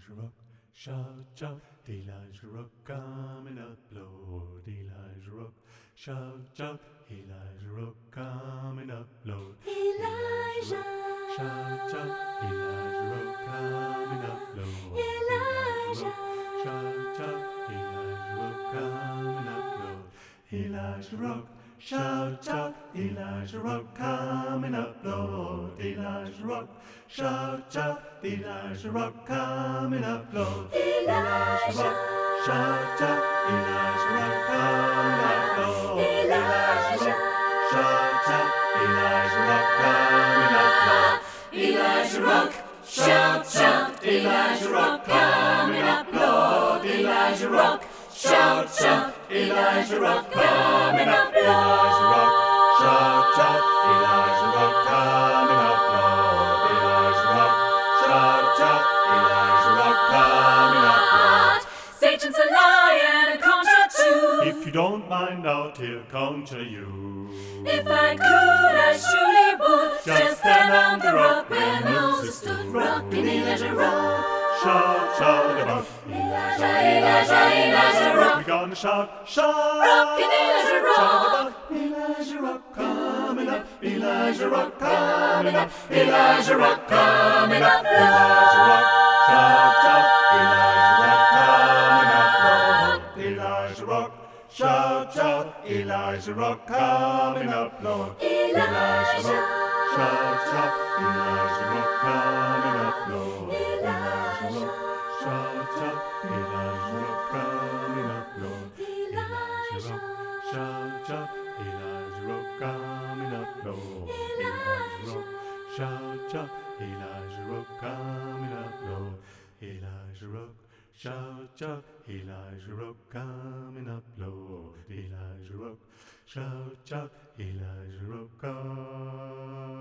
Elijah Rock, shout out, Elijah Rock, coming up, Lord. Elijah Rock, shout out, Elijah Rock, coming up, Lord. Elijah, shout out, Elijah Rock, coming up, Lord. Elijah, shout out, Elijah Rock, coming up, Lord. Elijah Rock, shout out, Elijah Rock, coming up, Lord. Elijah Rock, shout out, Elijah Rock, coming up, Lord. Elijah Rock, shout out, Elijah Rock, coming up, Lord. Elijah Rock, shout out, Elijah Rock, coming up, Lord. Elijah Rock, shout out, Elijah Rock, coming up, Lord. Elijah Rock, shout out, Elijah Rock, coming up, Elijah Rock, shout out, Elijah Rock, coming up, Lord. Elijah Rock, shout out, Elijah Rock, coming up, Lord. Satan's a lion and contra too. If you don't mind, out here contra you. If I could, I surely would just stand on the rock where Moses stood, rocking Elijah Rock. Shout, shout about Elijah Rock, we're gonna shout, rocking Elijah shout Rock. about Elijah Rock coming up, Elijah Rock coming up, Elijah Rock coming up, Elijah Rock, shout out, Elijah Rock coming up, Lord. Elijah Rock, shout out, Elijah Rock coming up, Lord. Elijah Rock, shout out, Elijah Rock coming up, Lord. Elijah Rock, shout out, Elijah Rock coming up, Lord. Elijah Rock, shout out, Elijah Rock coming up, Lord. Elijah Rock, shout out, Elijah Rock coming up, Lord. Elijah Rock, shout out, Elijah Rock coming up, Lord. Elijah Rock, shout out, Elijah Rock coming.